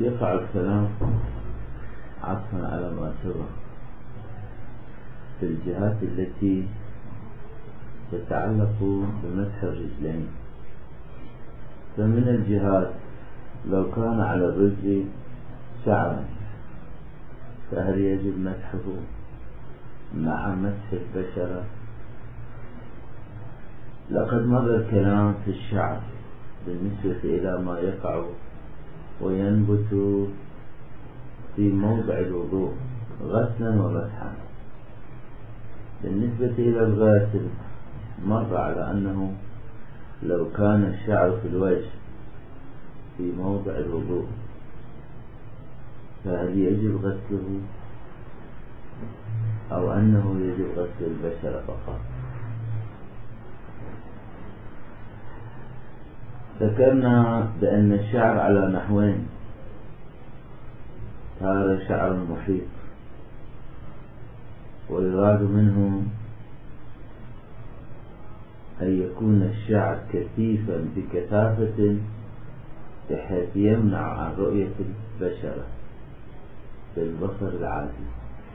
يقع الكلام عطفا على ما سبق في الجهات التي تتعلق بمسح الرجلين. فمن الجهات لو كان على الرجل شعرا فهل يجب مسحه مع مسح البشرة؟ لقد مر الكلام في الشعر بالنسبة إلى ما يقع وينبت في موضع الوضوء غسلا ومسحا. بالنسبة إلى الغاسل مر على أنه لو كان الشعر في الوجه في موضع الوضوء فهل يجب غسله أو أنه يجب غسل البشرة فقط؟ ذكرنا بأن الشعر على نحوين: هذا شعر محيط ويراد منه أن يكون الشعر كثيفا بكثافة بحيث يمنع عن رؤية البشرة بالبصر العادي،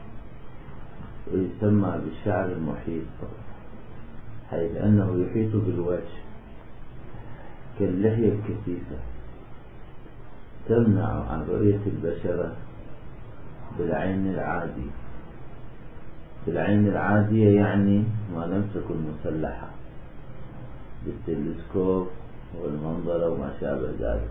ويسمى بالشعر المحيط حيث أنه يحيط بالوجه كاللحية الكثيفة تمنع عن رؤية البشرة بالعين العادي. بالعين العادية يعني ما لم تكن مسلحة بالتلسكوب والمنظرة وما شابه ذلك.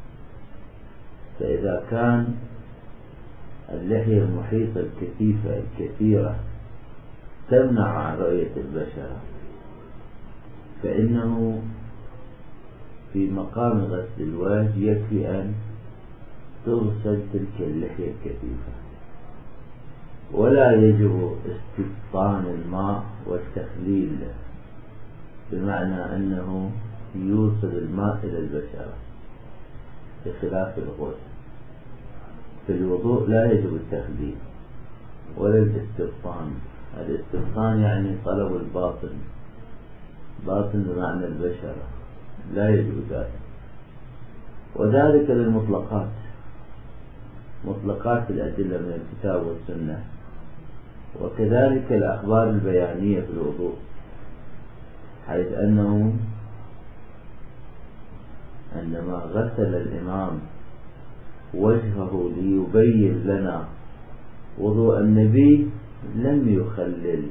فإذا كان اللحية المحيطة الكثيفة الكثيرة تمنع عن رؤية البشرة فإنه في مقام غسل الوجه يكفي أن تغسل تلك اللحية الكثيفة، ولا يجب استبطان الماء والتخليل له، بمعنى أنه يوصل الماء إلى البشرة بخلاف الغسل. في الوضوء لا يجب التخليل ولا الاستبطان. الاستبطان يعني طلب الباطن، باطن بمعنى البشرة، لا يجب ذلك. وذلك للمطلقات، مطلقات الأدلة من الكتاب والسنة، وكذلك الأخبار البيانية في الوضوء، حيث أنه عندما غسل الإمام وجهه ليبين لنا وضوء النبي لم يخلل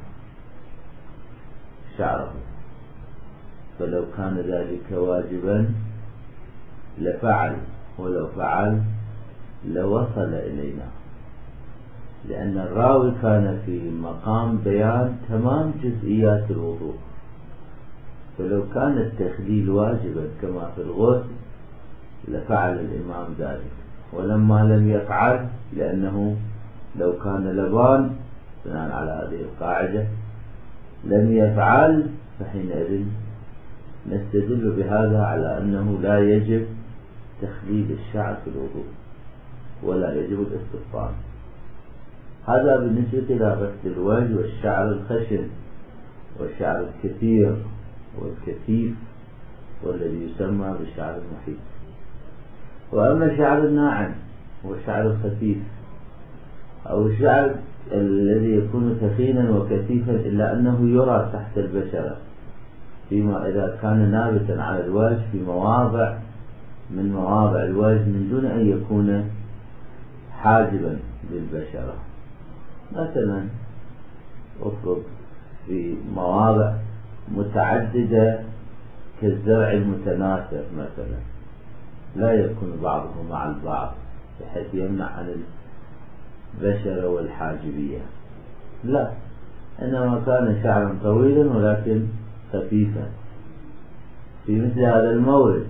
شعره، فلو كان ذلك واجبا لفعل، ولو فعل لوصل إلينا، لأن الراوي كان في مقام بيان تمام جزئيات الوضوء. فلو كان التخليل واجبا كما في الغسل لفعل الإمام ذلك، ولما لم يفعل لأنه لو كان لبان بناء على هذه القاعدة لم يفعل، فحينئذ نستدل بهذا على أنه لا يجب تخليل الشعر في الوضوء ولا يجب الاستبطان. هذا بالنسبة إلى غسل الوجه والشعر الخشن والشعر الكثير والكثيف والذي يسمى بالشعر المحيط. وأما الشعر الناعم والشعر الخفيف أو الشعر الذي يكون ثخينا وكثيفا إلا أنه يرى تحت البشرة، فيما إذا كان نابتا على الوجه في مواضع من مواضع الوجه من دون أن يكون حاجبا للبشرة، مثلا اطلب في مواضع متعددة كالزرع المتناثر مثلا، لا يكون بعضه مع البعض بحيث يمنع عن البشرة والحاجبية، لا، إنما كان شعرا طويلا ولكن خفيفا. في مثل هذا المورد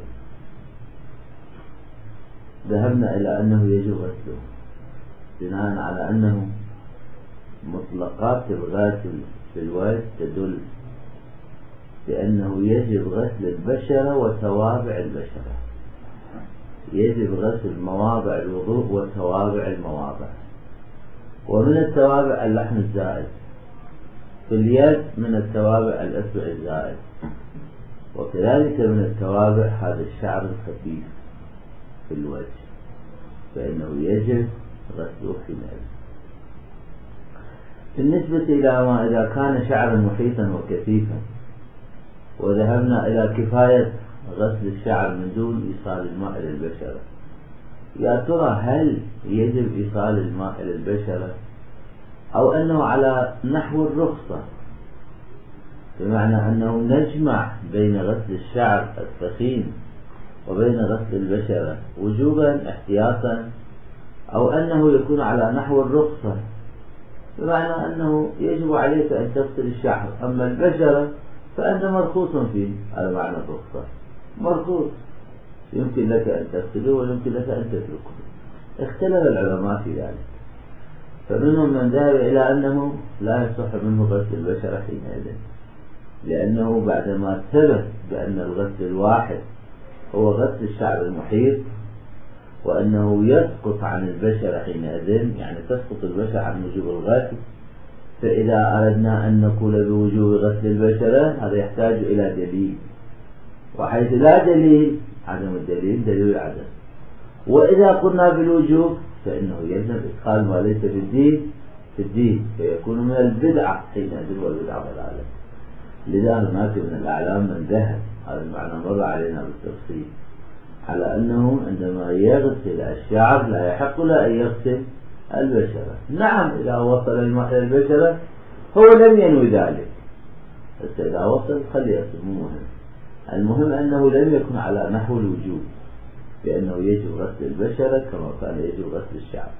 ذهبنا إلى أنه يجب غسله بناء على أنه مطلقات الغاسل في الوجه تدل بأنه يجب غسل البشرة وتوابع البشرة، يجب غسل مواضع الوضوء وتوابع المواضع. ومن التوابع اللحم الزائد في اليد، من التوابع الأصبع الزائد، وكذلك من التوابع هذا الشعر الخفيف في الوجه. فإنه يجب غسله حينئذ. بالنسبة إلى ما إذا كان شعرا محيطا وكثيفا وذهبنا إلى كفاية غسل الشعر من دون إيصال الماء إلى البشرة، يا ترى هل يجب إيصال الماء إلى البشرة أو أنه على نحو الرخصة، بمعنى أنه نجمع بين غسل الشعر الثخين وبين غسل البشرة وجوبا احتياطا، أو أنه يكون على نحو الرخصة بمعنى أنه يجب عليك أن تغسل الشعر، أما البشرة فأنت مرخوص فيه على معنى الرخصة، مرخوص يمكن لك أن تغسله ويمكن لك أن تتركه. اختلف العلماء في ذلك، فمنهم من ذهب إلى أنه لا يصح منه غسل البشرة حينئذ، لأنه بعدما ثبت بأن الغسل الواحد هو غسل الشعر المحيط وأنه يسقط عن البشرة حينئذ، يعني تسقط البشرة عن وجوب الغسل، فإذا أردنا أن نقول بوجوب غسل البشرة هذا يحتاج إلى دليل، وحيث لا دليل عدم الدليل دليل العدم، وإذا قلنا بالوجوب فإنه يلزم إدخال ما ليس في الدين فيكون من البدعة حينئذ، والبدعة ضلالة. لذا هناك من الأعلام من ذهب، هذا المعنى مر علينا بالتفصيل، على أنه عندما يغسل الشعر لا يحق له أن يغسل البشرة. نعم إذا وصل الماء إلى البشرة هو لم ينوي ذلك، بس إذا وصل خلي يغسل، مو مهم، المهم أنه لم يكن على نحو الوجوب بأنه يجب غسل البشرة كما كان يجب غسل الشعر.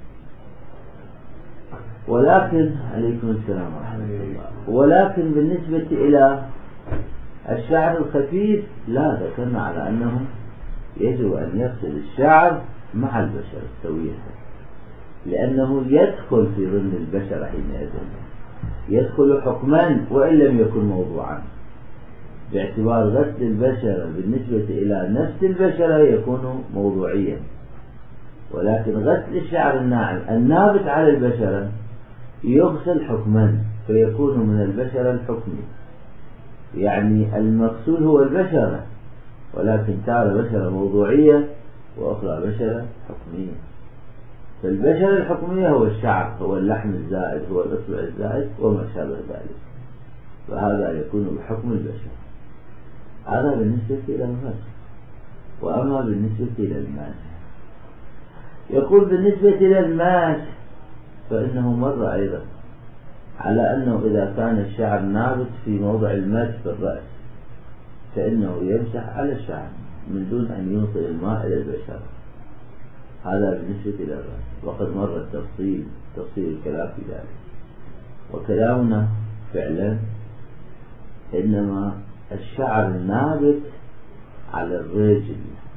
ولكن عليكم السلام ورحمة الله، ولكن بالنسبة إلى الشعر الخفيف لا، ذكرنا على أنه يجب أن يغسل الشعر مع البشرة سوية، لأنه يدخل في ضمن البشرة حينئذ، يدخل حكما وإن لم يكن موضوعا، باعتبار غسل البشرة بالنسبة إلى نفس البشرة يكون موضوعيا، ولكن غسل الشعر الناعم النابت على البشرة يغسل حكما فيكون من البشرة الحكمي، يعني المقصود هو البشرة، ولكن تارة بشرة موضوعية وأخرى بشرة حكمية. فالبشرة الحكمية هو الشعر، هو اللحم الزائد، هو الإصبع الزائد وما شابه ذلك، فهذا يكون بحكم البشرة. هذا بالنسبة إلى الغسل. وأما بالنسبة إلى الماسح، يقول بالنسبة إلى الماسح فإنه مر أيضا على أنه إذا كان الشعر نابت في موضع المسح في الرأس فإنه يمسح على الشعر من دون أن يوصل الماء إلى البشرة. هذا بالنسبة إلى الرأس، وقد مر تفصيل الكلام في ذلك. وكلامنا فعلا إنما الشعر النابت على الرجل،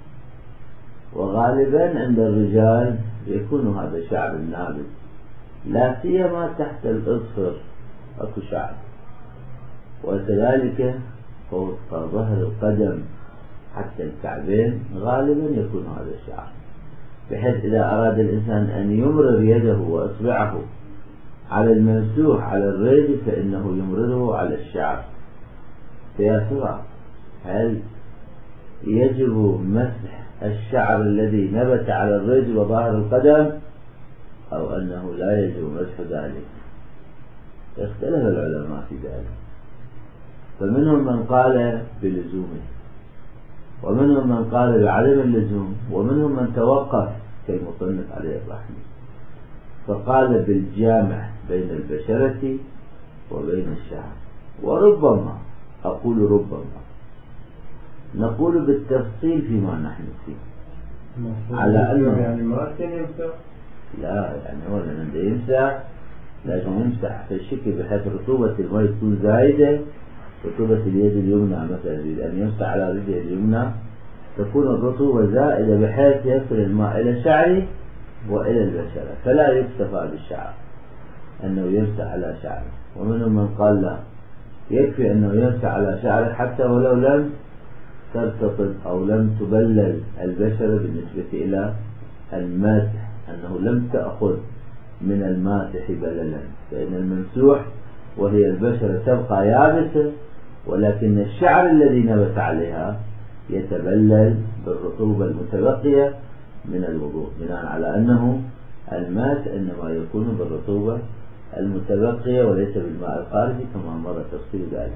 وغالبا عند الرجال يكون هذا الشعر النابت لا سيما تحت الأظفر أكو شعر، وكذلك فوق ظهر القدم حتى الكعبين غالبا يكون هذا الشعر، بحيث إذا أراد الإنسان أن يمرر يده وإصبعه على الممسوح على الرجل فإنه يمرره على الشعر. فيا ترى هل يجب مسح الشعر الذي نبت على الرجل وظهر القدم أو أنه لا يجب مسح ذلك؟ اختلف العلماء في ذلك، فمنهم من قال بلزومه، ومنهم من قال بعدم اللزوم، ومنهم من توقف كالمصنف عليه الرحمة فقال بالجامع بين البشرة وبين الشعر. وربما أقول ربما نقول بالتفصيل فيما نحن فيه على أنه يعني ما كان يمسح، لا يعني هو لما يمسح لازم يمسح في الشكل بحيث رطوبة الماء تكون زايدة، رطوبة اليد اليمنى مثلا أن يمسح على رجل اليمنى تكون الرطوبة زائدة بحيث يصل الماء إلى الشعر وإلى البشرة، فلا يكتفى بالشعر أنه يمسح على شعره. ومنهم من قال لا، يكفي أنه يمسح على شعره حتى ولو لم ترتطب أو لم تبلل البشرة بالنسبة إلى الماسح، أنه لم تأخذ من الماسح بللا، فإن الممسوح وهي البشرة تبقى يابسة، ولكن الشعر الذي نبت عليها يتبلل بالرطوبة المتبقية، من الوضوء، بناء على أنه الماس إنما يكون بالرطوبة المتبقية وليس بالماء الخارجي كما مر تفصيل ذلك.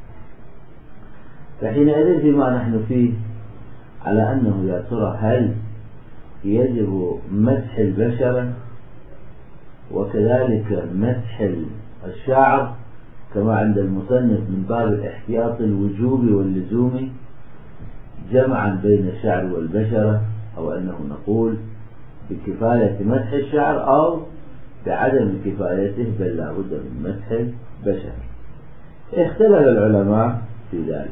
فحينئذ فيما نحن فيه على أنه يا ترى هل يجب مسح البشرة وكذلك مسح الشعر كما عند المصنف من باب الاحتياط الوجوب واللزوم جمعا بين الشعر والبشرة، أو أنه نقول بكفاية مسح الشعر أو بعدم كفايته بل لا بد من مسح البشرة. اختلف العلماء في ذلك.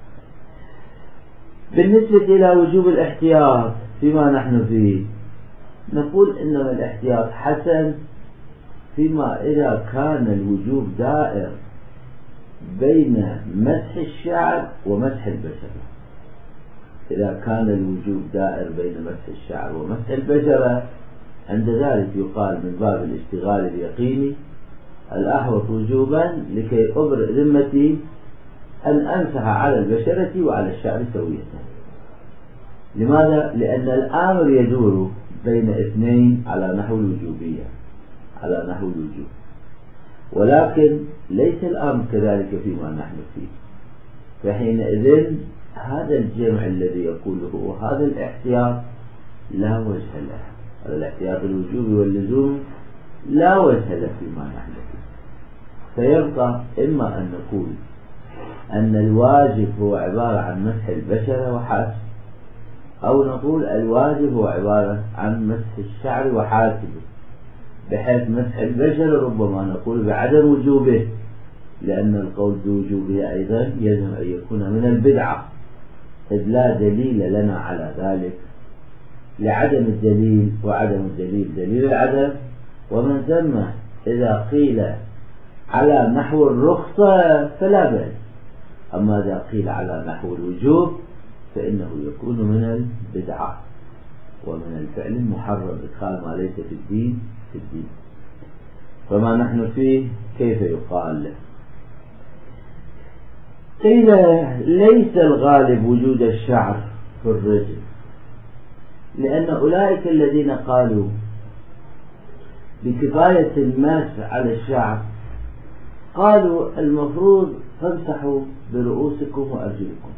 بالنسبة إلى وجوب الاحتياط فيما نحن فيه نقول إنما الاحتياط حسن فيما إذا كان الوجوب دائر بين مسح الشعر ومسح البشرة. إذا كان الوجوب دائر بين مسح الشعر ومسح البشرة عند ذلك يقال من باب الاشتغال اليقيني الأحوط وجوبا لكي أبرئ ذمتي أن أمسح على البشرة وعلى الشعر سوية. لماذا؟ لأن الأمر يدور بين اثنين على نحو الوجوبية، على نحو الوجوب، ولكن ليس الأمر كذلك فيما نحن فيه. فحينئذ هذا الجمع الذي يقوله وهذا الاحتياط لا وجه له، هذا الاحتياط الوجوبي واللزوم لا وجه له فيما نحن فيه. فيبقى إما أن نقول أن الواجب هو عبارة عن مسح البشرة وحاسب، أو نقول الواجب هو عبارة عن مسح الشعر وحاسبه، بحيث مسح البشرة ربما نقول بعدم وجوبه، لأن القول بوجوبه أيضا يلزم أن يكون من البدعة، إذ لا دليل لنا على ذلك، لعدم الدليل، وعدم الدليل دليل العدم، ومن ثم إذا قيل على نحو الرخصة فلا بأس، أما إذا قيل على نحو الوجوب فإنه يكون من البدعة ومن الفعل المحرم، إدخال ما ليس في الدين في الدين. فما نحن فيه كيف يقال له؟ قيل ليس الغالب وجود الشعر في الرجل، لأن أولئك الذين قالوا بكفاية الماس على الشعر قالوا المفروض فامسحوا برؤوسكم وأرجلكم،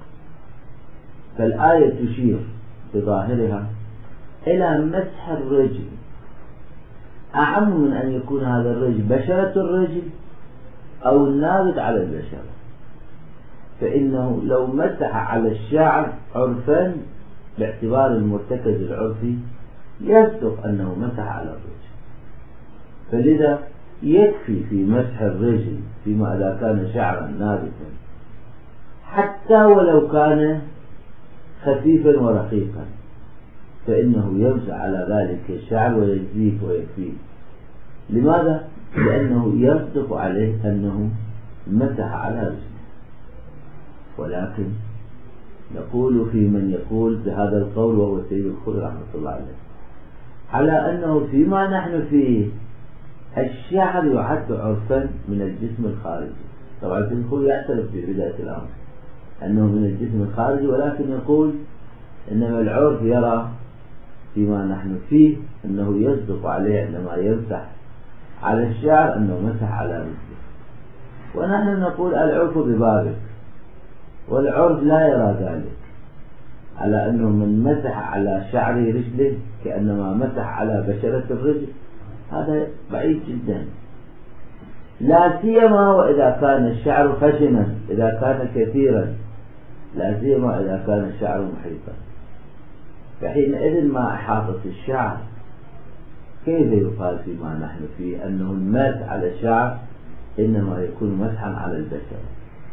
فالآية تشير بظاهرها إلى مسح الرجل أعم من أن يكون هذا الرجل بشرة الرجل أو النابت على البشرة. فإنه لو مسح على الشعر عرفا باعتبار المرتكز العرفي يصدق أنه مسح على الرجل، فلذا يكفي في مسح الرجل فيما إذا كان شعرا نابتا حتى ولو كان خفيفا ورقيقا، فإنه يمسح على ذلك الشعر ويجزيه ويكفيه. لماذا؟ لأنه يصدق عليه أنه مسح على رجله. ولكن نقول في من يقول بهذا القول وهو سيد الخضر رحمة الله عليه على أنه فيما نحن فيه الشعر يعد عرفا من الجسم الخارجي. طبعا الخضر يعترف في بداية الأمر أنه من الجسم الخارجي، ولكن يقول إنما العرف يرى فيما نحن فيه أنه يصدق عليه عندما يمسح على الشعر أنه مسح على رجله، ونحن نقول العرف ببابك، والعرف لا يرى ذلك، على أنه من مسح على شعر رجله كأنما مسح على بشرة الرجل، هذا بعيد جدا، لا سيما وإذا كان الشعر خشنا، إذا كان كثيرا، لا سيما إذا كان الشعر محيطا. فحينئذ مع إحاطة الشعر كيف يقال فيما نحن فيه أنه المسح على الشعر إنما يكون مسحا على البشرة؟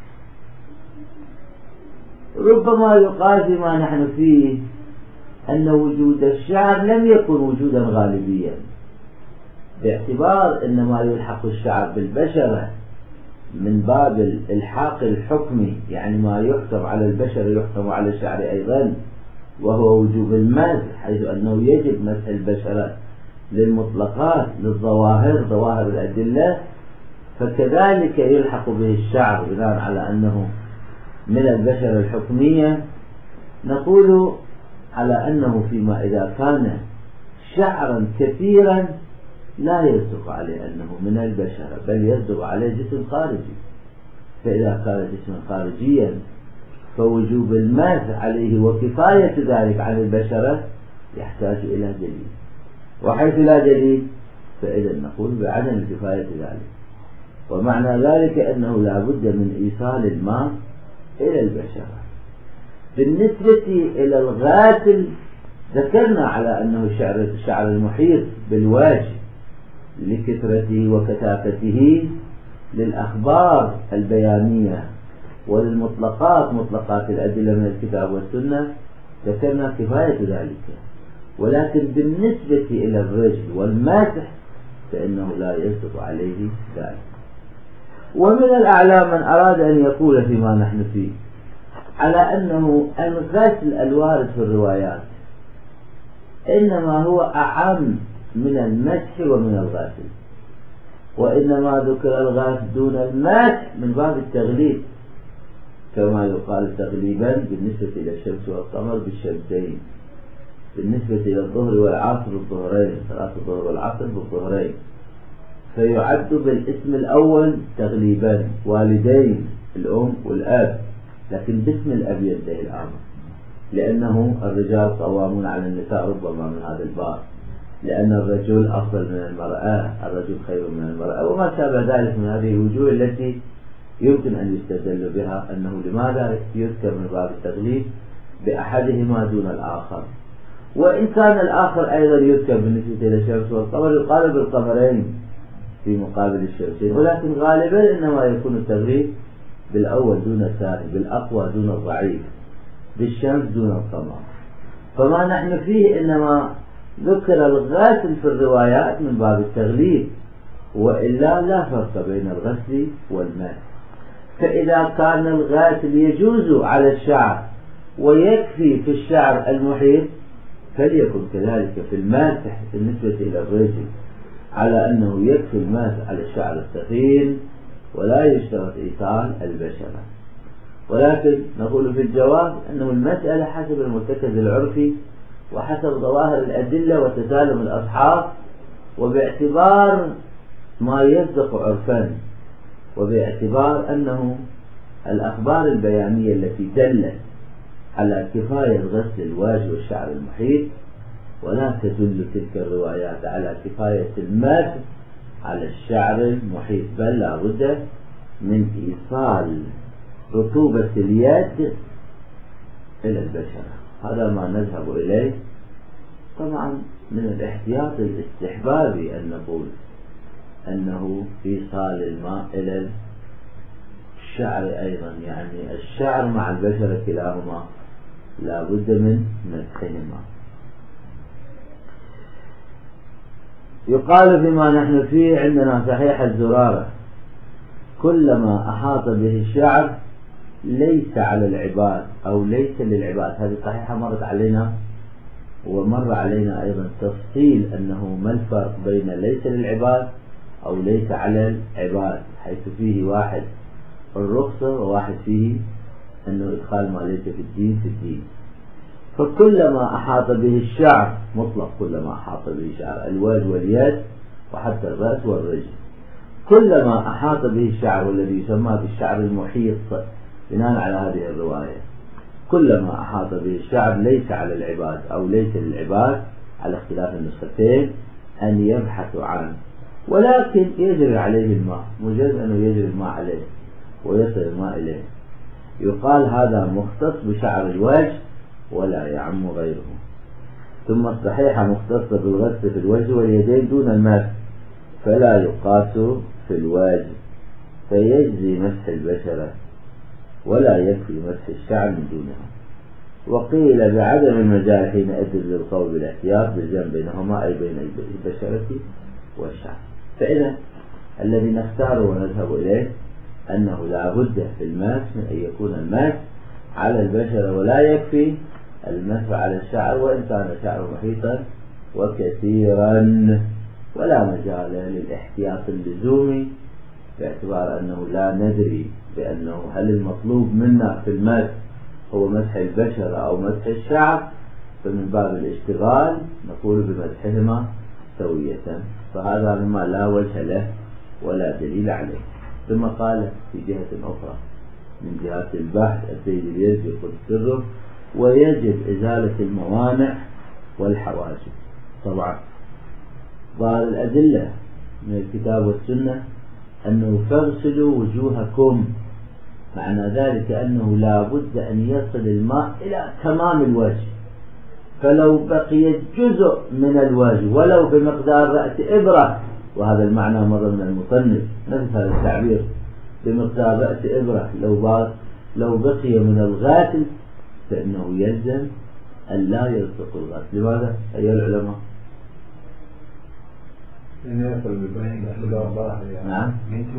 ربما يقال فيما نحن فيه أن وجود الشعر لم يكن وجودا غالبيا، باعتبار أن ما يلحق الشعر بالبشرة من باب الإلحاق الحكمي، يعني ما يحكم على البشر يحكم على الشعر أيضا، وهو وجوب المسح، حيث أنه يجب مسح البشرة للمطلقات للظواهر، ظواهر الأدلة، فكذلك يلحق به الشعر بناء على أنه من البشرة الحكمية. نقول على أنه فيما إذا كان شعرا كثيرا لا يصدق عليه أنه من البشرة، بل يصدق عليه جسم خارجي. فإذا كان جسما خارجيا فوجوب المسح عليه وكفاية ذلك عن البشرة يحتاج إلى دليل، وحيث لا دليل فإذا نقول بعدم الكفاية ذلك. ومعنى ذلك أنه لا بد من إيصال الماء إلى البشرة. بالنسبة إلى الغاسل ذكرنا على أنه الشعر المحيط بالوجه لكثرته وكثافته للأخبار البيانية وللمطلقات مطلقات الأدلة من الكتاب والسنة ذكرنا كفاية ذلك. ولكن بالنسبة إلى الرجل والمسح فإنه لا يصدق عليه ذلك. ومن الأعلام من أراد أن يقول فيما نحن فيه على أنه الغسل الوارد في الروايات إنما هو أعم من المسح ومن الغسل، وإنما ذكر الغسل دون المسح من باب التغليب، كما يقال تغليبا بالنسبة إلى الشمس والقمر بالشمسين، بالنسبة إلى الظهر والعصر بالظهرين، صلاة الظهر والعصر بالظهرين، فيعد بالاسم الأول تغليبا والدين الأم والأب، لكن باسم الأب ينتهي الأمر، لأنه الرجال قوامون على النساء ربما من هذا الباب، لأن الرجل أفضل من المرأة، الرجل خير من المرأة، وما شابه ذلك من هذه الوجوه التي يمكن أن يستدل بها أنه لماذا يذكر من باب التغليب بأحدهما دون الآخر. وإن كان الآخر أيضا يذكر بالنسبة إلى الشمس والقمر يقال بالقمرين في مقابل الشمسين، ولكن غالبا إنما يكون التغليب بالأول دون الثاني، بالأقوى دون الضعيف، بالشمس دون القمر. فما نحن فيه إنما ذكر الغسل في الروايات من باب التغليب، وإلا لا فرق بين الغسل والماء. فإذا كان الغسل يجوز على الشعر ويكفي في الشعر المحيط فليكن كذلك في الماسح بالنسبة إلى الرجل، على أنه يكفي الماسح على الشعر الثقيل ولا يشترط إيصال البشرة. ولكن نقول في الجواب أنه المسألة حسب المرتكز العرفي وحسب ظواهر الأدلة وتسالم الأصحاب، وباعتبار ما يصدق عرفا، وباعتبار أنه الأخبار البيانية التي دلت على كفاية غسل الوجه والشعر المحيط، ولا تدل تلك الروايات على كفاية المسح على الشعر المحيط، بل لا بد من إيصال رطوبة اليد إلى البشرة. هذا ما نذهب إليه. طبعا من الاحتياط الاستحبابي أن نقول أنه إيصال الماء إلى الشعر أيضا، يعني الشعر مع البشرة كلاهما لا بد من مسحهما. يقال فيما نحن فيه عندنا صحيح الزرارة كلما أحاط به الشعر ليس على العباد أو ليس للعباد. هذه صحيحة مرت علينا، ومر علينا أيضا تفصيل أنه ما الفرق بين ليس للعباد أو ليس على العباد، حيث فيه واحد الرخصة وواحد فيه أنه إدخال ما ليس في الدين في الدين. فكلما أحاط به الشعر مطلق، كلما أحاط به شعر الوجه واليد وحتى الرأس والرجل، كلما أحاط به الشعر والذي يسمى بالشعر المحيط بناء على هذه الرواية، كلما أحاط به الشعر ليس على العباد أو ليس للعباد على اختلاف النسختين أن يبحثوا عنه، ولكن يجري عليه الماء، مجرد أنه يجري الماء عليه ويصل الماء إليه يقال هذا مختص بشعر الوجه ولا يعم غيره. ثم الصحيحة مختصة بالغسل في الوجه واليدين دون المسح، فلا يقاس في الوجه، فيجزي مسح البشرة ولا يكفي مسح الشعر من دونها. وقيل بعدم المجال حينئذ للقول بالاحتياط بالجمع بينهما، أي بين البشرة والشعر. فإذا الذي نختاره ونذهب إليه أنه لا بد في المسح من أن يكون المسح على البشرة، ولا يكفي المسح على الشعر وإن كان الشعر محيطا وكثيرا، ولا مجال للاحتياط اللزومي باعتبار أنه لا ندري بأنه هل المطلوب منا في المسح هو مسح البشرة أو مسح الشعر، فمن باب الاشتغال نقول بمدحهما سوية، فهذا مما لا وجه له ولا دليل عليه. ثم قال في جهة أخرى من جهات البحث السيد اليزي يقول سره ويجب إزالة الموانع والحواجز. طبعا ظاهر الأدلة من الكتاب والسنة أنه فاغسلوا وجوهكم، معنى ذلك أنه لا بد أن يصل الماء إلى تمام الوجه، فلو بقي جزء من الوجه ولو بمقدار رأس إبرة، وهذا المعنى مر من المصنف نفس هذا التعبير، بمقدار رأس إبرة لو بقي من الغاسل فإنه يلزم أن لا يلصق الغاسل. لماذا أيها العلماء؟ نعم.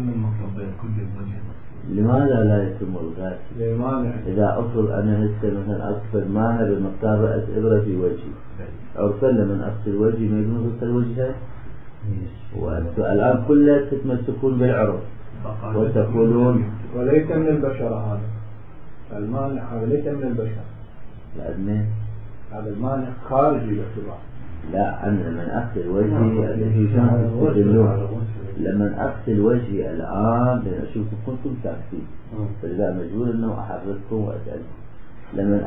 لماذا لا يتم الغاسل؟ إذا أفرض أنا مثلا أغسل ماء بمقدار رأس إبرة في وجهي، عرفا لمن أغسل وجهي ما يقولون غسل وجهي، وأنتم الآن كلها تتمسكون بالعرف وتقولون وليس من البشرة هذا المانع، هذا ليس من البشر، لأن هذا المانع خارجي باعتبار. لا، أنا لمن أغسل وجهي الذي كان تدلون، لمن أغسل وجهي الآن لأشوفكم كنتم ساكتين، فإذا مجبور أنه أحرصكم وأسألكم. لمن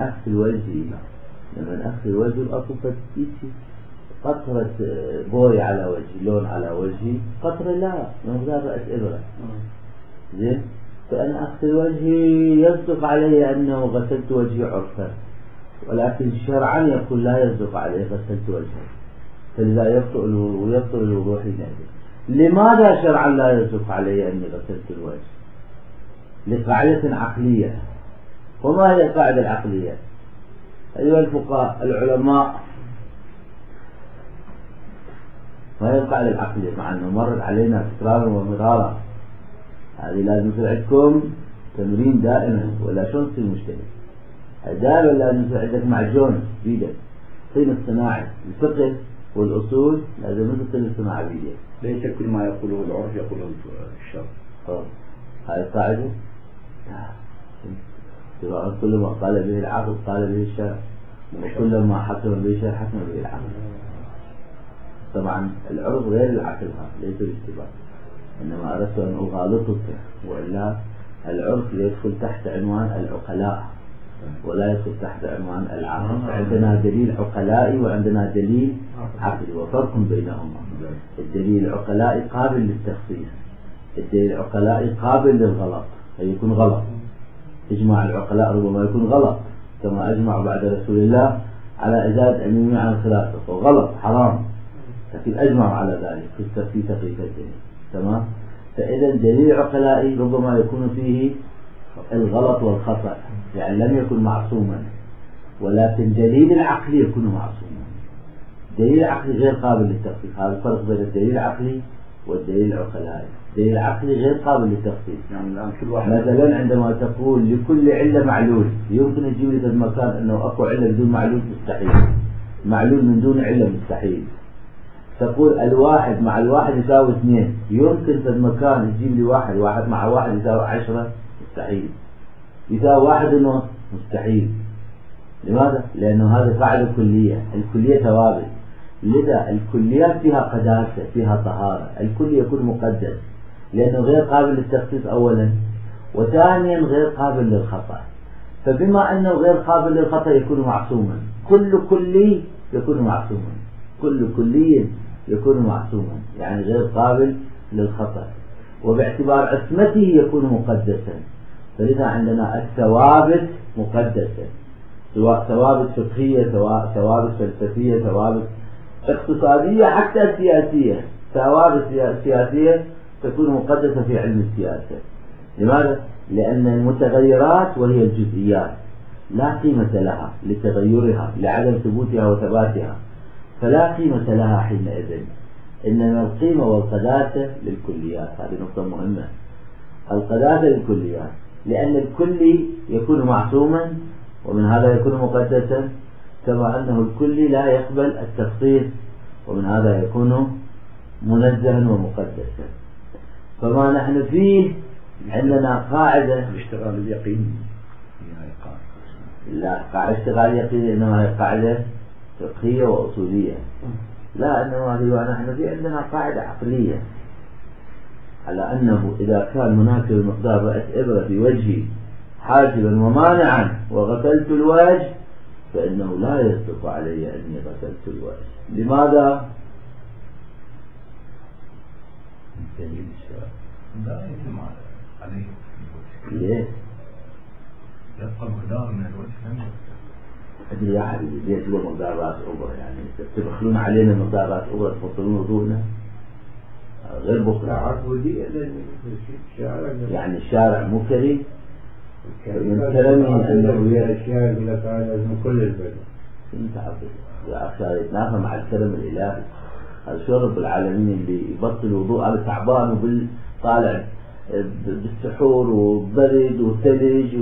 أغسل وجهي أكو فتيتي قطرة بوي على وجهي، لون على وجهي، قطرة لا من غير رأس إبرة، زين، فأنا أغسل وجهي يصدق علي أنه غسلت وجهي عرفا، ولكن شرعا يقول لا يصدق علي غسلت وجهي، فلذا يبطل الوضوء حينئذ. لماذا شرعا لا يصدق علي أني غسلت الوجه؟ لقاعدة عقلية. وما هي القاعدة العقلية؟ أيها الفقهاء العلماء، ما هي القاعدة العقلية مع أنه مرت علينا تكرارا ومرارا؟ هذه لازم يصير عندكم تمرين دائما، ولا شلون تصير مشكلة. دائما لازم يصير عندك معجون بيدك، طين الصناعي، الفقه والأصول لازم تصير الصناعة بيدك. ليس كل ما يقوله العرف يقوله الشرع. هاي القاعدة سواء كل ما قال به العقل قال به الشرع، وكل ما حكم به الشرع حكم به العقل. طبعا العرف غير العقل، ليس الاشتباه، إنما أردت أن أغالطك، وإلا العرف يدخل تحت عنوان العقلاء ولا يدخل تحت عنوان العقل. عندنا دليل عقلائي وعندنا دليل عقلي، وفرق بينهما. الدليل العقلائي قابل للتخصيص، الدليل العقلائي قابل للغلط، يكون غلط. إجماع العقلاء ربما يكون غلط، كما أجمع بعد رسول الله على إزالة أميمي عن الخلافة، فغلط حرام، لكن أجمع على ذلك في تقييد الدليل. تمام. فإذا الدليل العقلائي ربما يكون فيه الغلط والخطأ، يعني لم يكن معصوما، ولكن دليل العقل يكون معصوما. الدليل العقلي غير قابل للتخصيص، هذا الفرق بين الدليل العقلي والدليل العقلائي. الدليل العقلي غير قابل للتخصيص. يعني الآن كل واحد مثلا عندما تقول لكل علة معلول، يمكن تجيب لي في المكان أنه أكو علة بدون معلول، مستحيل. معلول من دون علة مستحيل. تقول الواحد مع الواحد يساوي 2، يمكن في المكان تجيب لي واحد مع واحد يساوي 10، مستحيل. يساوي 1.5، مستحيل. لماذا؟ لأنه هذا قاعدة كلية، الكلية ثوابت، لذا الكليات فيها قداسة، فيها طهارة. الكل يكون مقدس لأنه غير قابل للتخصيص أولا، وثانيا غير قابل للخطأ. فبما أنه غير قابل للخطأ يكون معصوما. كل كلي يكون معصوما، كل كلي يكون معصوما، يعني غير قابل للخطأ، وباعتبار عصمته يكون مقدسا. فلذا عندنا الثوابت مقدسة، سواء ثوابت فقهية، سواء ثوابت فلسفية، ثوابت اقتصادية، حتى سياسية. ثوابت سياسية تكون مقدسة في علم السياسة. لماذا؟ لأن المتغيرات وهي الجزئيات لا قيمة لها لتغيرها، لعدم ثبوتها وثباتها، فلا قيمة لها حينئذ. إنما القيمة والقداسة للكليات. هذه نقطة مهمة، القداسة للكليات، لأن الكلي يكون معصوما ومن هذا يكون مقدسا، كما أنه الكلي لا يقبل التخصيص ومن هذا يكون منزها ومقدسا. فما نحن فيه عندنا قاعدة اشتغال اليقين. لا، قاعدة اشتغال اليقين إنما هي قاعدة فقهية وأصولية، لا إنما هي نحن في عندنا قاعدة عقلية على أنه إذا كان هناك مقدار رأس إبرة في وجهي حاجبا ومانعا وغسلت الوجه فإنه لا يصدق علي أني غسلت الوجه. لماذا؟ دليل الشرع لا يتم عليه ليه؟ يبقى مقدار من الوجه لم يغسل. أدري يا حبيبي ليش هو مقدار رأس إبرة؟ يعني تدخلون علينا مقدار رأس إبرة تفضلون وضوءنا غير بكرة تعبدية الشارع يعني الشارع مو كريم من كلامه أنه أشياء يقول لك هذا لازم كل البلد. انت عبد يا أخي يتنافى مع الكرم الإلهي. هذا شو رب العالمين اللي يبطل وضوء على تعبان وبالطالع بالسحور وبرد وثلج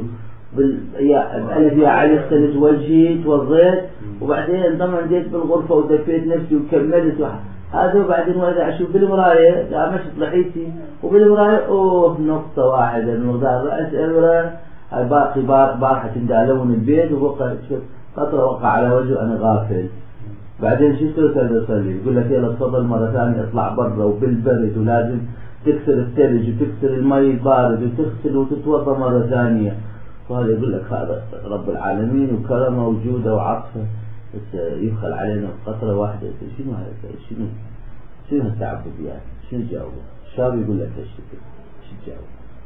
بألف يا علي اغسلت وجهي توضيت وبعدين طبعا جيت بالغرفة ودفيت نفسي وكملت هذا. وبعدين وإذا أشوف بالمراية لا مشت ضحيتي وبالمراية نقطة واحدة من مقدار رأس إبرة باقي بارحة تندالون البيت وبقى قطرة وقع على وجهه أنا غافل. بعدين شو سويت أنا أصلي؟ يقول لك يلا تفضل مرة ثانية اطلع برا وبالبرد ولازم تكسر الثلج وتكسر المي البارد وتغسل وتتوضا مرة ثانية. وهذا يقول لك هذا رب العالمين وكرمه وجوده وعطفه بس يبخل علينا قطرة واحدة. شنو هذا؟ شنو هالتعبد يعني؟ شنو جاوبه؟ الشاب يقول لك هالشكل شو تجاوب؟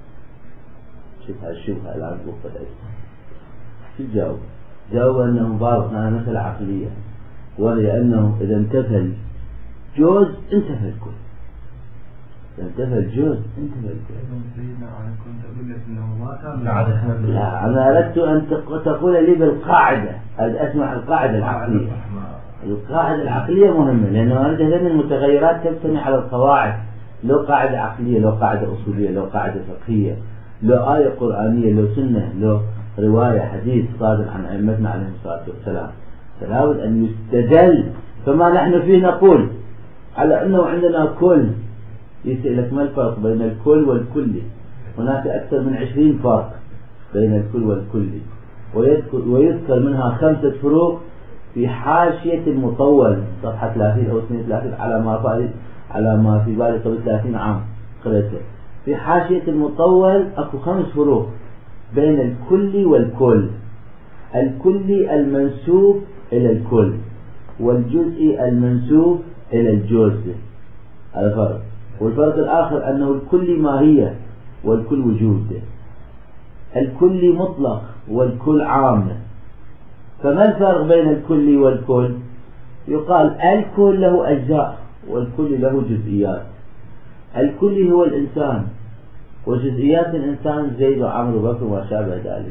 شوف هالشبهة الآن وقفت شو تجاوب؟ جاوب أنه مبارك أنا مسألة عقلية وهي أنه إذا انتفى الجوز انتفى الكل. إذا انتفى الجوز انتفى الكل. سيدنا أنا كنت أقول لك إنه ما كان لا أنا أردت أن تقول لي بالقاعدة. أسمع القاعدة العقلية. القاعدة العقلية مهمة لأنه أنا دائما المتغيرات تبتني على القواعد. لو قاعدة عقلية لو قاعدة أصولية لو قاعدة فقهية لو آية قرآنية لو سنة لو رواية حديث صادق عن أئمتنا عليهم الصلاة والسلام فلا بد أن يستدل. فما نحن فيه نقول على أنه عندنا كل. يسألك ما الفرق بين الكل والكلي؟ هناك أكثر من 20 فرق بين الكل والكلي ويذكر منها 5 فروق في حاشية المطول صفحة 30 أو 32 على ما في بالي قبل 30 عام قرأته. في حاشية المطول أكو 5 فروق بين الكل والكل. الكلي المنسوب إلى الكل والجزئي المنسوب إلى الجزء. هذا فرق. والفرق الآخر أنه الكل ماهية والكل وجود. الكل مطلق والكل عام. فما الفرق بين الكل والكل؟ يقال الكل له أجزاء والكل له جزئيات. الكل هو الإنسان وجزئيات الإنسان زيد وعمر وبكر وما شابه ذلك.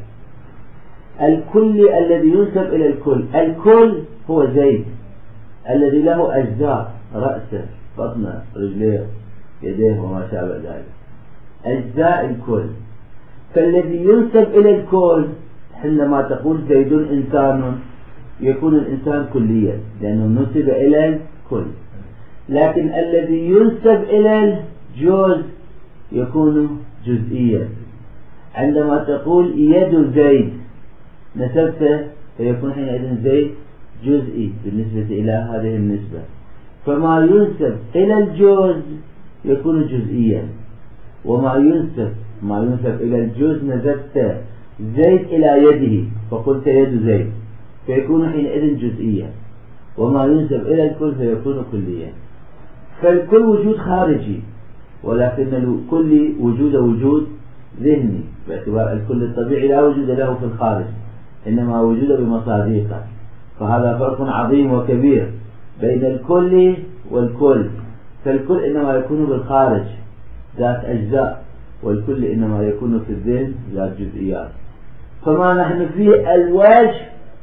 الكل الذي ينسب إلى الكل هو زيد الذي له أجزاء رأسه بطنه رجليه يديه وما شابه ذلك أجزاء الكل. فالذي ينسب إلى الكل حينما تقول زيد إنسان يكون الإنسان كليا لأنه نسب إلى الكل. لكن الذي ينسب إلى الجزء يكون جزئيا. عندما تقول يد زيد نسبته فيكون حينئذ زيد جزئي بالنسبة إلى هذه النسبة. فما ينسب إلى الجزء يكون جزئيا وما ينسب إلى الجزء نسبت زيد إلى يده فقلت يد زيد فيكون حينئذ جزئيا وما ينسب إلى الكل فيكون كليا. فالكل وجود خارجي ولكن الكل وجود ذهني باعتبار الكل الطبيعي لا وجود له في الخارج إنما وجود بمصادقه. فهذا فرق عظيم وكبير بين الكل والكل. فالكل إنما يكون بالخارج ذات أجزاء والكل إنما يكون في الذهن ذات جزئيات. فما نحن فيه الوجه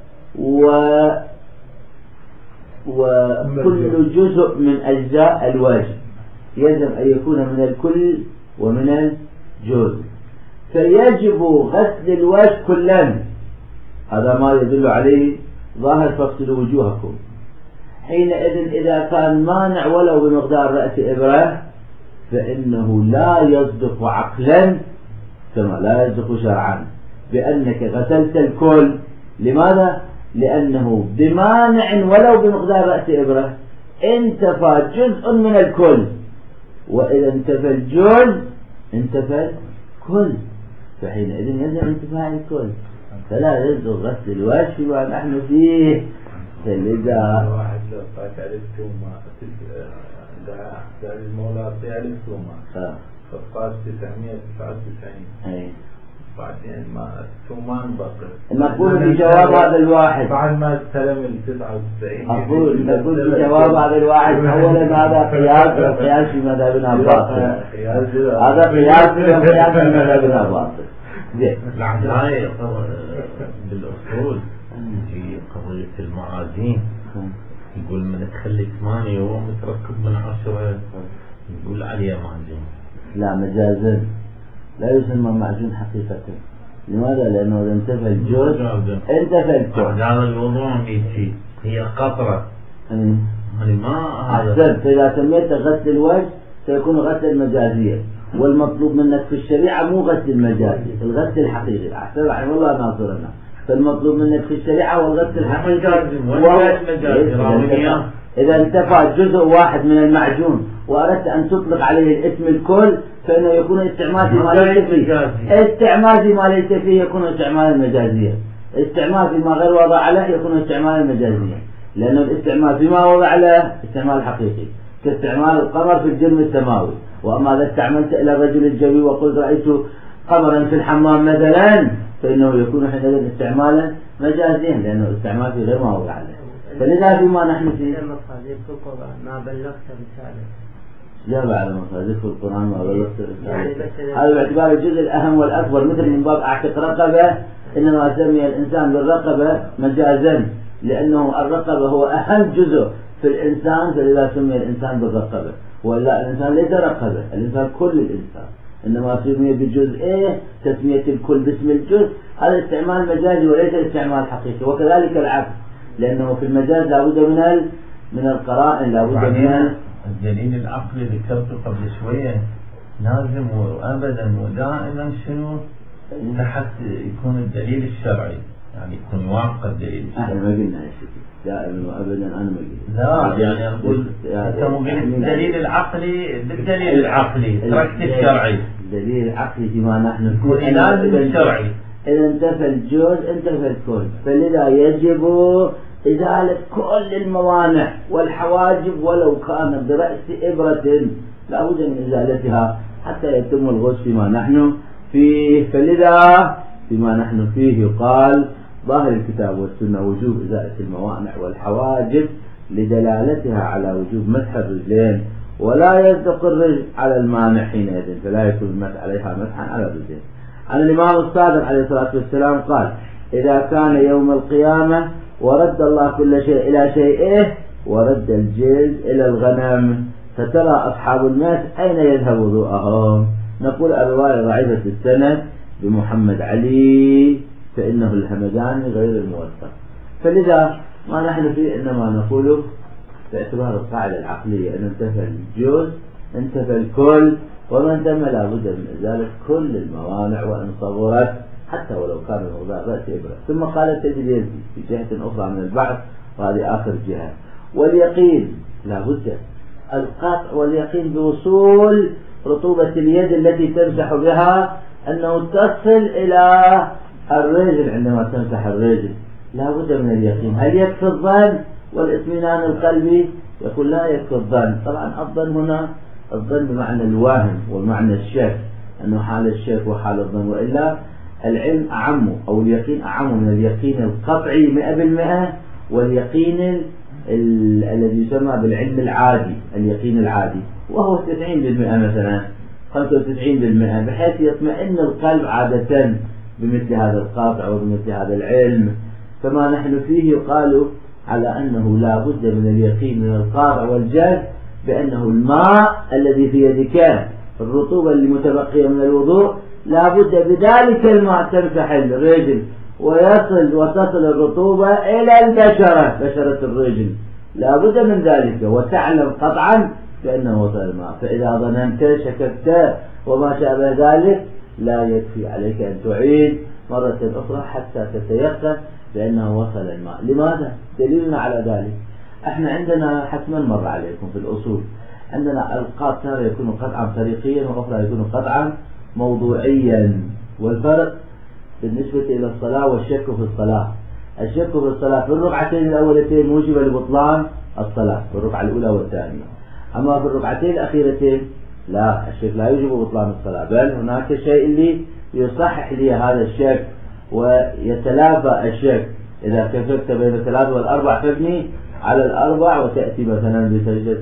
وكل جزء من أجزاء الوجه يجب أن يكون من الكل ومن الجزء. فيجب غسل الوجه كلا. هذا ما يدل عليه ظاهر فاغسلوا وجوهكم. حينئذ إذا كان مانع ولو بمقدار رأس إبرة فإنه لا يصدق عقلا كما لا يصدق شرعا بأنك غسلت الكل. لماذا؟ لأنه بمانع ولو بمقدار رأس إبرة انتفى جزء من الكل، وإذا انتفى الجزء انتفى الكل، فحينئذ يلزم انتفاع الكل، فلا يلزم غسل الوجه فيما نحن فيه. فلذا واحد لو تعرف ثم ده المولى تعرف ثم فقال 999 بعدين ما ثم انبقى. نقول في جواب هذا الواحد بعد ما استلم ال 99 نقول في جواب هذا الواحد اولا هذا قياس في مذهبنا باطل، هذا قياس في مذهبنا باطل. هاي بالاصول في قضية المعازيم يقول من تخلي 8 ومتركب من 10 يقول عليه معجون. لا مجازا لا يسمى معجون حقيقة. لماذا؟ لأنه إذا انتفى الجزء انتفى الكل. هذا الوضوء هي قطرة يعني ما أحسنت. فإذا سميت غسل الوجه سيكون غسل مجازيا، والمطلوب منك في الشريعة مو غسل المجازي، الغسل الحقيقي. أحسن رحمه الله ناصرنا. فالمطلوب منك في الشريعة هو الغسل الحقيقي. إذا انتفى جزء واحد من المعجون وأردت أن تطلق عليه الاسم الكل فإنه يكون استعمال فيما ليس فيه. استعمال فيما ليس فيه يكون استعمالا مجازيا، استعمال فيما غير وضع له يكون استعمالا مجازيا، لأن الاستعمال فيما وضع له استعمال حقيقي، كاستعمال القمر في الجرم السماوي. وأما إذا استعملت إلى الرجل الجوي وقلت رأيت قمرا في الحمام مثلا فإنه يكون حينئذ استعمالا مجازيا، لأنه استعمال في غير ما وضع له. فلذا فيما نحن فيه ما بلغت رسالة جاب على مصادر في القرآن ما بلغت رسالة. هذا باعتبار الجزء الأهم والأكبر، مثل من باب أعتق رقبة إنما سمي الإنسان بالرقبة مجازا لأنه الرقبة هو أهم جزء في الإنسان، فلذا سمي الإنسان بالرقبة. ولا الإنسان ليس رقبة، الإنسان كل الإنسان، إنما سمي بالجزء تسمية الكل باسم الجزء. هذا استعمال مجازي وليس استعمال حقيقي. وكذلك العكس، لأنه في المجاز لابد من القرائن، لابد من الدليل العقلي ذكرته قبل شوية لازم وأبدا ودائما شنو تحت يكون الدليل الشرعي، يعني يكون يوافق الدليل الشرعي. احنا ما قلنا شيء دائما وأبدا، أنا ما قلت. لا يعني أقول أنت مو قلت الدليل العقلي بالدليل العقلي تركت الشرعي. الدليل العقلي فيما نحن نقول لازم الشرعي. إذا انتفى الجزء انتفى الكل، فلذا يجب إزالة كل الموانع والحواجب ولو كان برأس إبرة، لا بد من إزالتها حتى يتم الغسل فيما نحن فيه. فلذا فيما نحن فيه يقال ظاهر الكتاب والسنة وجوب إزالة الموانع والحواجب لدلالتها على وجوب مسح الرجلين، ولا يصدق الرجل على المانع حينئذ، فلا يكون المسح عليها مسحا على الرجلين. عن الإمام الصادق عليه الصلاة والسلام قال: إذا كان يوم القيامة ورد الله كل شيء إلى شيئه ورد الجلد إلى الغنم، فترى أصحاب الماس أين يذهب وضوءهم؟ نقول الرواية ضعيفة السند بمحمد علي فإنه الهمداني غير الموثق. فلذا ما نحن فيه إنما نقوله باعتبار القاعدة العقلية أن انتفى الجزء انتفى الكل، ومن تم لا بد من إزالة كل الموانع وإن صغرت حتى ولو كان الموضوع رأس إبرة. ثم قال التجديد في جهة أخرى من البحث، وهذه آخر جهة. واليقين لا بد القطع واليقين بوصول رطوبة اليد التي تمسح بها أنه تصل إلى الرجل. عندما تمسح الرجل لا بد من اليقين. هل يكفي الظن والاطمئنان القلبي؟ يقول لا يكفي الظن. طبعا الظن هنا الظن بمعنى الواهم ومعنى الشك، أنه حال الشك وحال الظن، وإلا العلم أعم أو اليقين أعم من اليقين القطعي 100% واليقين الذي يسمى بالعلم العادي، اليقين العادي، وهو 90% مثلا 95%، بحيث يطمئن القلب عادة بمثل هذا القاطع وبمثل هذا العلم. فما نحن فيه يقال على أنه لا بد من اليقين من القاطع والجد بأنه الماء الذي في يدك الرطوبة المتبقية من الوضوء لا بد بذلك الماء تمسح الرجل وتصل الرطوبة إلى البشرة، بشرة الرجل، لا بد من ذلك، وتعلم قطعا بأنه وصل الماء. فإذا ظننت شككت وما شابه ذلك لا يكفي عليك أن تعيد مرة أخرى حتى تتيقن بأنه وصل الماء. لماذا؟ دليلنا على ذلك احنا عندنا حتما مر عليكم في الأصول، عندنا ألقاب تارة يكون قطعا طريقيا وأخرى يكون قطعا موضوعيا، والفرق بالنسبة إلى الصلاة والشك في الصلاة. الشك في الصلاة في الركعتين الأولتين موجب لبطلان الصلاة في الركعة الأولى والثانية، أما في الركعتين الأخيرتين لا، الشك لا يوجب بطلان الصلاة، بل هناك شيء اللي يصحح لي هذا الشك ويتلافى الشك. إذا كفرت بين الثلاث والأربع فابني على الأربع، وتأتي مثلا بسجدة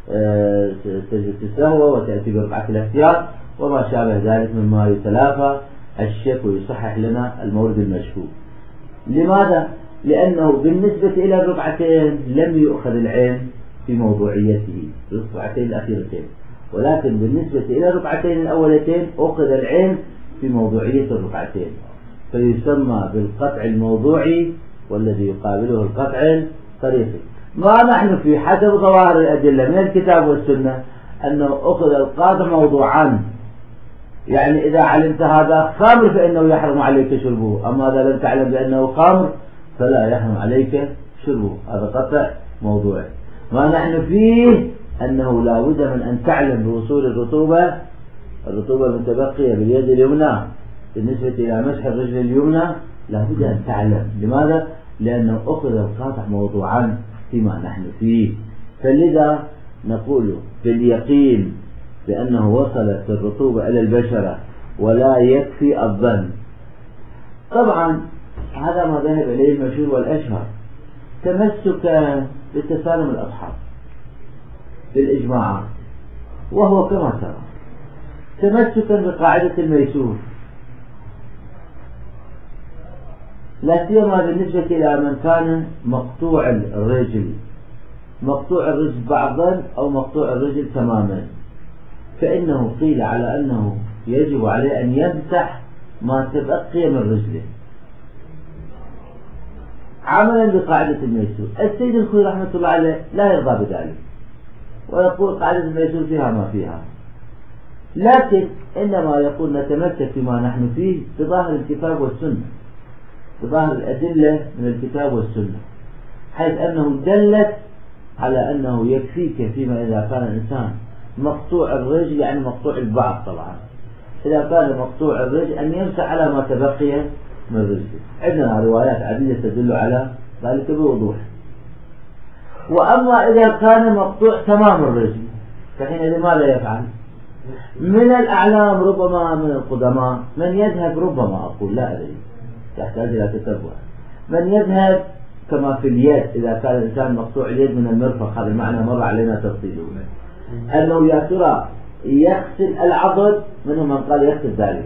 السهو، وتأتي بركعة الاحتياط وما شابه ذلك مما يتلافى الشك ويصحح لنا المورد المشكوك. لماذا؟ لأنه بالنسبة إلى الركعتين لم يؤخذ العين في موضوعيته في الركعتين الأخيرتين، ولكن بالنسبة إلى الركعتين الأولتين أخذ العين في موضوعية الركعتين، فيسمى بالقطع الموضوعي والذي يقابله القطع الطريقي. ما نحن في حسب ظواهر الأدلة من الكتاب والسنة أنه أخذ القاطع موضوعا، يعني إذا علمت هذا خمر فإنه يحرم عليك شربه، أما إذا لم تعلم بأنه خمر فلا يحرم عليك شربه، هذا قطع موضوعي. ما نحن فيه أنه لا بد من أن تعلم بوصول الرطوبة المتبقية باليد اليمنى بالنسبة إلى مسح الرجل اليمنى، لا بد أن تعلم. لماذا؟ لأنه أخذ القاطع موضوعا فيما نحن فيه، فلذا نقول باليقين بأنه وصلت الرطوبة إلى البشرة ولا يكفي الظن. طبعا هذا ما ذهب إليه المشهور والأشهر، تمسكا بتسالم الأصحاب بالإجماعات، وهو كما ترى تمسكا بقاعدة الميسور، لا سيما بالنسبة إلى من كان مقطوع الرجل بعضا أو مقطوع الرجل تماما، فإنه قيل على أنه يجب عليه أن يمسح ما تبقي من رجله عملا بقاعدة الميسور. السيد الخوي رحمة الله عليه لا يرضى بذلك، ويقول قاعدة الميسور فيها ما فيها، لكن إنما يقول نتمسك فيما نحن فيه بظاهر الكتاب والسنة، بظاهر الأدلة من الكتاب والسنة، حيث أنه دلت على أنه يكفيك فيما إذا كان الإنسان مقطوع الرجل، يعني مقطوع البعض طبعا، إذا كان مقطوع الرجل أن يمسح على ما تبقي من رجله. عندنا روايات عديدة تدل على ذلك بوضوح. وأما إذا كان مقطوع تمام الرجل فحينئذ ماذا يفعل؟ من الأعلام ربما من القدماء من يذهب، ربما أقول لا أدري يحتاج إلى تتبع، من يذهب كما في اليد، إذا كان الإنسان مقطوع اليد من المرفق، هذا المعنى مر علينا تفصيله، أنه يا ترى يغسل العضد، منهم من قال يغسل ذلك،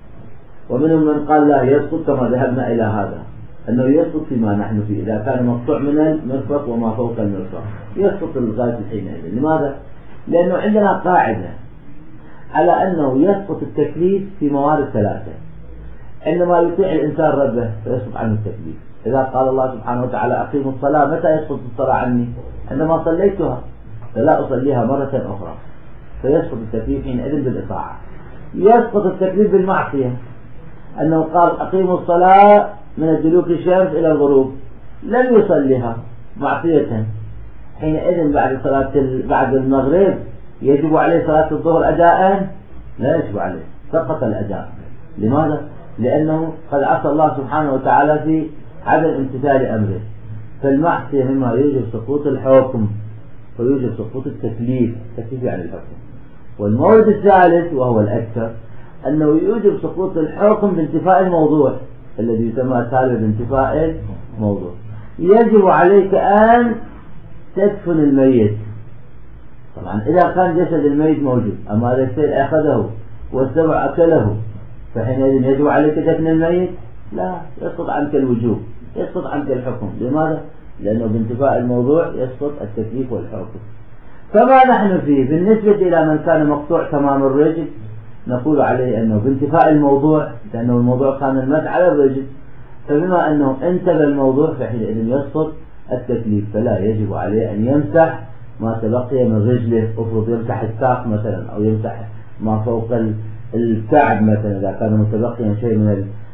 ومنهم من قال لا يسقط كما ذهبنا إلى هذا، أنه يسقط فيما نحن فيه، إذا كان مقطوع من المرفق وما فوق المرفق يسقط الغسل حينئذ. لماذا؟ لأنه عندنا قاعدة على أنه يسقط التكليف في موارد ثلاثة. عندما يطيع الإنسان ربه فيسقط عنه التكليف، إذا قال الله سبحانه وتعالى أقيموا الصلاة، متى يسقط الصلاة عني؟ عندما صليتها فلا أصليها مرة أخرى، فيسقط التكليف حينئذ بالإطاعة. يسقط التكليف بالمعصية، أنه قال أقيموا الصلاة من دلوك الشمس إلى الغروب، لم يصليها معصية، حينئذ بعد المغرب يجب عليه صلاة الظهر أداء؟ لا يجب عليه، سقط الأداء. لماذا؟ لأنه قد عصى الله سبحانه وتعالى في عدم امتثال أمره. فالمعصية مما يوجب سقوط الحكم ويوجب سقوط التكليف، التكليف يعني الحكم. والمورد الثالث وهو الأكثر أنه يوجب سقوط الحكم بانتفاء الموضوع الذي يسمى سالب بانتفاء الموضوع. يجب عليك أن تدفن الميت، طبعا إذا كان جسد الميت موجود، أما إذا السيل أخذه والسبع أكله فحينئذ يجب عليك دفن الميت؟ لا، يسقط عنك الوجوب، يسقط عنك الحكم. لماذا؟ لأنه بانتفاء الموضوع يسقط التكليف والحكم. فما نحن فيه بالنسبة إلى من كان مقطوع تمام الرجل نقول عليه أنه بانتفاء الموضوع، لأنه الموضوع كان المسح على الرجل، فبما أنه انتبه الموضوع فحينئذ يسقط التكليف، فلا يجب عليه أن يمسح ما تبقي من رجله. افرض يمسح الساق مثلا، أو يمسح ما فوق الكعب مثلا، إذا كان متبقيا شيء من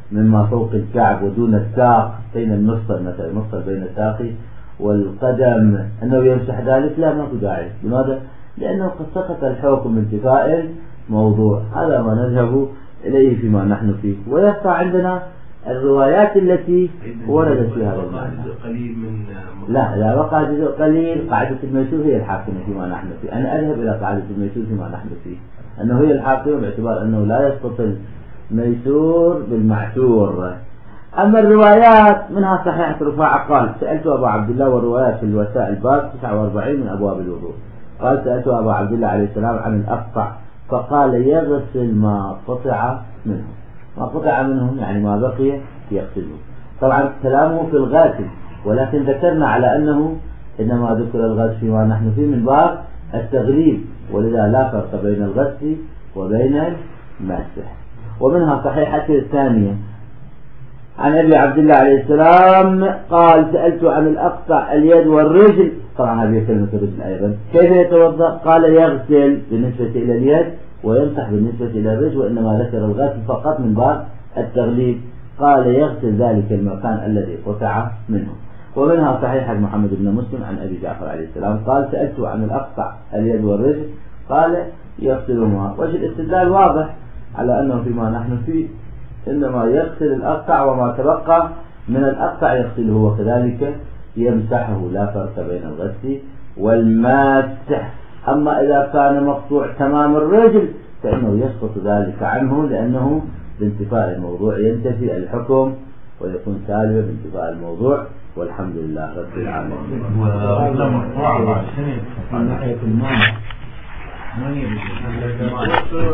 مما فوق الكعب ودون الساق بين المفصل، مثلا المفصل بين الساق والقدم، أنه يمسح ذلك؟ لا، ما في داعي. لماذا؟ لأنه قد سقط الحكم بانتفاء الموضوع. هذا ما نذهب إليه فيما نحن فيه. ويبقى عندنا الروايات التي وردت في هذا المعنى. قليل من لا بقى جزء قليل. قاعدة الميسور هي الحاكمة فيما نحن فيه. أنا أذهب إلى قاعدة الميسور فيما نحن فيه، أنه هي الحاكمة باعتبار أنه لا يسقط الميسور بالمعسور. أما الروايات منها صحيحة رفاعة قال: سألت أبا عبد الله، والروايات في الوسائل باب 49 من أبواب الوضوء. قال: سألت أبا عبد الله عليه السلام عن الأقطع فقال: يغسل ما قطع منه. ما قطع منهم يعني ما بقي يغسله. طبعا كلامه في الغاسل، ولكن ذكرنا على أنه إنما ذكر الغسل فيما نحن فيه من باب التغليب، ولذا لا فرق بين الغسل وبين المسح. ومنها صحيحة الثانية عن أبي عبد الله عليه السلام قال: سألت عن الأقطع اليد والرجل. طبعا هذه كلمة الرجل أيضا. كيف يتوضأ؟ قال: يغسل بالنسبة إلى اليد ويمسح بالنسبة إلى الرجل، وإنما ذكر الغسل فقط من باب التغليب. قال: يغسل ذلك المكان الذي قطع منه. ومنها صحيحة محمد بن مسلم عن أبي جعفر عليه السلام قال: سألت عن الأقطع اليد والرجل قال: يغسلهما. وجه الاستدلال واضح على أنه فيما نحن فيه إنما يغسل الأقطع، وما تبقى من الأقطع يغسله، وكذلك يمسحه. لا فرق بين الغسل والمسح. أما إذا كان مقطوع تمام الرجل فإنه يسقط ذلك عنه، لأنه بانتفاء الموضوع ينتفي الحكم ويكون سالبا بانتفاء الموضوع. والحمد لله رب العالمين. ومقطوع من ناحية الماء